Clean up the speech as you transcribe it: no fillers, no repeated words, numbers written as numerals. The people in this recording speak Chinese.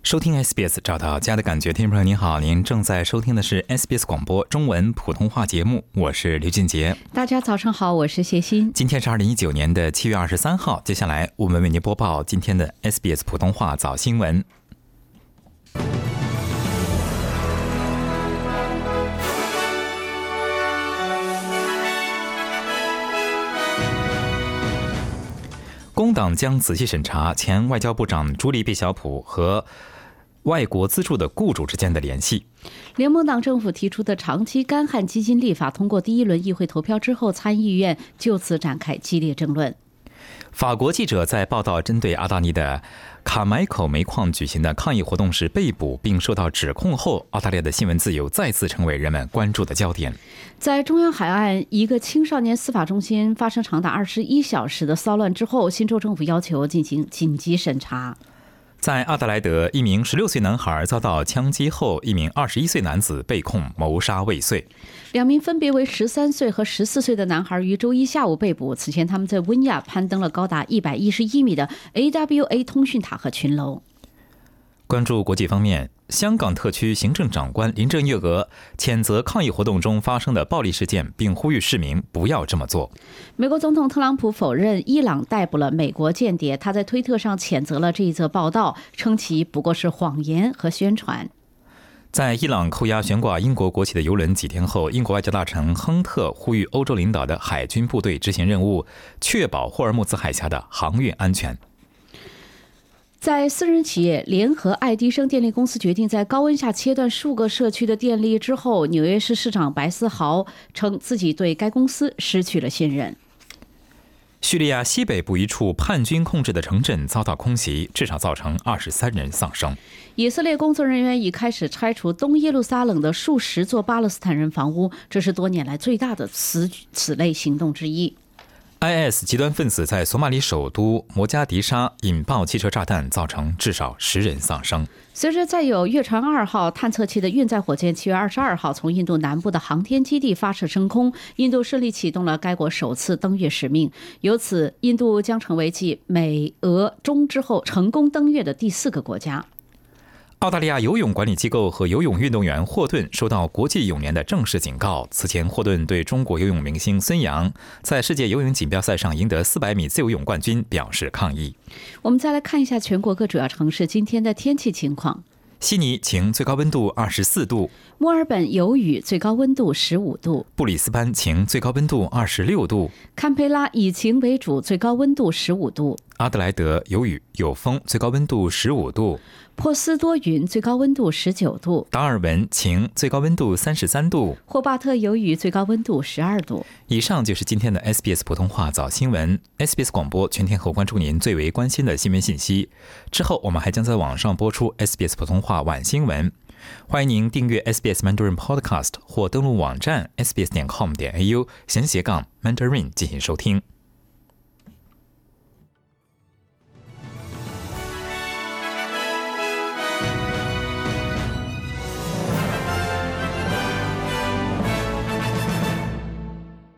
收听 SBS 找到家的感觉，听众朋友您好，您正在收听的是 SBS 广播中文普通话节目，我是刘俊杰。 大家早上好，我是谢欣。 今天是2019年的7月23号，接下来我们为您播报今天的 SBS 普通话早新闻。工党将仔细审查前外交部长朱莉·贝晓普和外国资助的雇主之间的联系。 联盟党政府提出的长期干旱基金立法通过第一轮议会投票之后，参议院就此展开激烈争论。 法国记者在报道针对阿达尼的卡麦口煤矿举行的抗议活动时被捕并受到指控后，澳大利亚的新闻自由再次成为人们关注的焦点。 在中央海岸一个青少年司法中心发生长达21小时的骚乱之后，新州政府要求进行紧急审查。 在阿德莱德，一名16岁男孩遭到枪击后，一名21岁男子被控谋杀未遂。 两名分别为13岁和14岁的男孩于周一下午被捕。此前，他们在温亚攀登了高达111米的 AWA 通讯塔和群楼。 关注国际方面，香港特区行政长官林郑月娥谴责抗议活动中发生的暴力事件，并呼吁市民不要这么做。 美国总统特朗普否认伊朗逮捕了美国间谍，他在推特上谴责了这一则报道，称其不过是谎言和宣传。 在伊朗扣押悬挂英国国旗的邮轮几天后，英国外交大臣亨特呼吁欧洲领导的海军部队执行任务，确保霍尔木兹海峡的航运安全。 在私人企业联合爱迪生电力公司决定在高温下切断数个社区的电力之后，纽约市市长白思豪称自己对该公司失去了信任。 叙利亚西北部一处叛军控制的城镇遭到空袭，至少造成23人丧生。 以色列工作人员已开始拆除东耶路撒冷的数十座巴勒斯坦人房屋，这是多年来最大的此类行动之一。 IS 极端分子在索马里首都摩加迪沙引爆汽车炸弹，造成至少10人丧生。 随着载有月船2号探测器的运载火箭7月22号从印度南部的航天基地发射升空，印度顺利启动了该国首次登月使命，由此印度将成为继美、俄、中之后成功登月的第4个国家。 澳大利亚游泳管理机构和游泳运动员霍顿受到国际泳联的正式警告。此前，霍顿对中国游泳明星孙杨在世界游泳锦标赛上赢得400米自由泳冠军表示抗议。 我们再来看一下全国各主要城市今天的天气情况。 悉尼晴，最高温度24度； 墨尔本有雨，最高温度15度； 布里斯班晴，最高温度26度； 堪培拉以晴为主，最高温度15度； 阿德莱德有雨有风，最高温度15度； 珀斯多云，最高温度19度； 达尔文晴，最高温度33度； 霍巴特有雨，最高温度12度。 以上就是今天的 SBS 普通话早新闻。SBS 广播全天候关注您最为关心的新闻信息。之后我们还将在网上播出 SBS 普通话晚新闻。欢迎您订阅 SBS Mandarin Podcast 或登录网站 sbs.com.au/Mandarin 进行收听。